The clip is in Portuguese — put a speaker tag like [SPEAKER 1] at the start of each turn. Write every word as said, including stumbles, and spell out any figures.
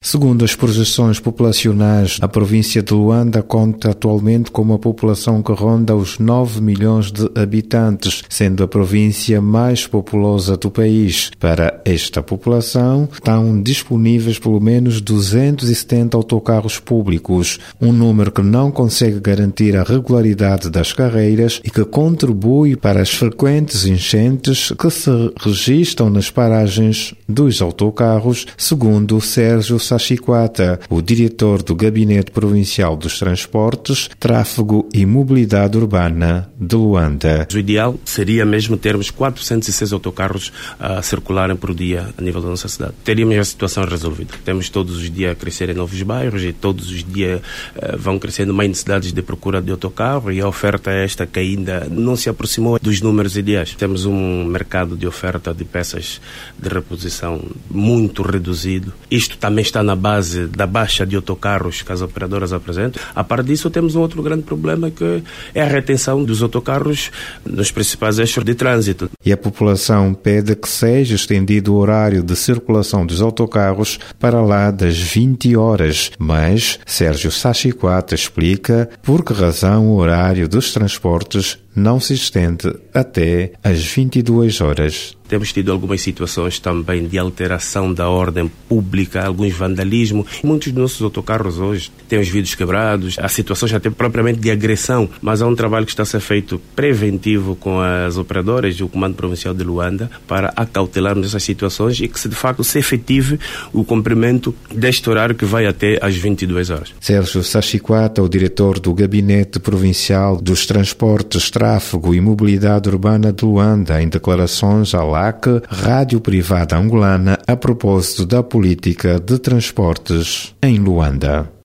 [SPEAKER 1] Segundo as projeções populacionais, a província de Luanda conta atualmente com uma população que ronda os nove milhões de habitantes, sendo a província mais populosa do país. Para esta população, estão disponíveis pelo menos duzentos e setenta autocarros públicos, um número que não consegue garantir a regularidade das carreiras e que contribui para as frequentes enchentes que se registram nas paragens dos autocarros, segundo Sérgio Sachiquata, o diretor do Gabinete Provincial dos Transportes, Tráfego e Mobilidade Urbana de Luanda.
[SPEAKER 2] O ideal seria mesmo termos quatrocentos e seis autocarros a circularem por dia a nível da nossa cidade. Teríamos a situação resolvida. Temos todos os dias a crescer em novos bairros e todos os dias uh, vão crescendo mais necessidades de procura de autocarro e a oferta é esta que ainda não se aproximou dos números ideais. Temos um mercado de oferta de peças de reposição muito reduzido. Isto também está na base da baixa de autocarros que as operadoras apresentam. A par disso, temos um outro grande problema que é a retenção dos autocarros nos principais eixos de trânsito.
[SPEAKER 1] E a população pede que seja estendido o horário de circulação dos autocarros para lá das vinte horas. Mas Sérgio Sachiquata explica por que razão o horário dos transportes não se estende até às vinte e duas horas.
[SPEAKER 2] Temos tido algumas situações também de alteração da ordem pública, alguns vandalismo. Muitos dos nossos autocarros hoje têm os vidros quebrados, a situação já tem propriamente de agressão, mas há um trabalho que está a ser feito preventivo com as operadoras e o Comando Provincial de Luanda para acautelarmos essas situações e que se de facto se efetive o cumprimento deste horário que vai até às vinte e duas horas.
[SPEAKER 1] Sérgio Sachiquata, o diretor do Gabinete Provincial dos Transportes, Tráfego e Mobilidade Urbana de Luanda, em declarações à L A C, Rádio Privada Angolana, a propósito da política de transportes em Luanda.